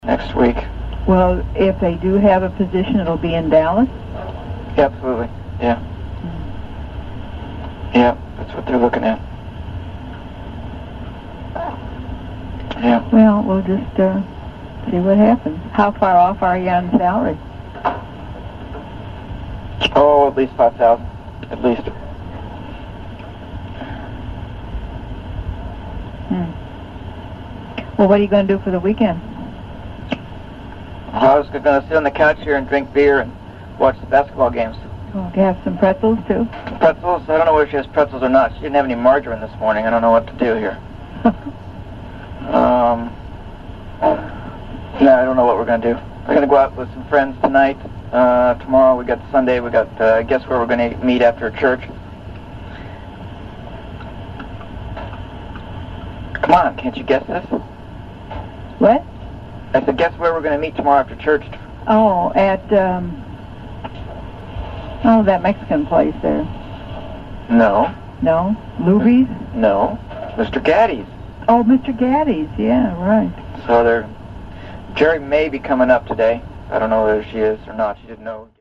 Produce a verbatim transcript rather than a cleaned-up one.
next week. Well, if they do have a position, it'll be in Dallas? Yeah, absolutely, yeah. Mm. Yeah, that's what they're looking at. Yeah. Well, we'll just uh, see what happens. How far off are you on salary? Oh, at least five thousand, at least. Hmm. Well, what are you going to do for the weekend? I was going to sit on the couch here and drink beer and watch the basketball games. Oh, do you have some pretzels, too? Pretzels? I don't know whether she has pretzels or not. She didn't have any margarine this morning. I don't know what to do here. um, no, I don't know what we're going to do. We're going to go out with some friends tonight. Uh, tomorrow we got Sunday. We got, uh, I guess, where we're going to meet after church. Come on, can't you guess this? What? I said, guess where we're going to meet tomorrow after church? Oh, at, um, oh, that Mexican place there. No. No? Luby's? No. Mister Gaddy's. Oh, Mister Gaddy's, yeah, right. So they're, Jerry may be coming up today. I don't know whether she is or not. She didn't know.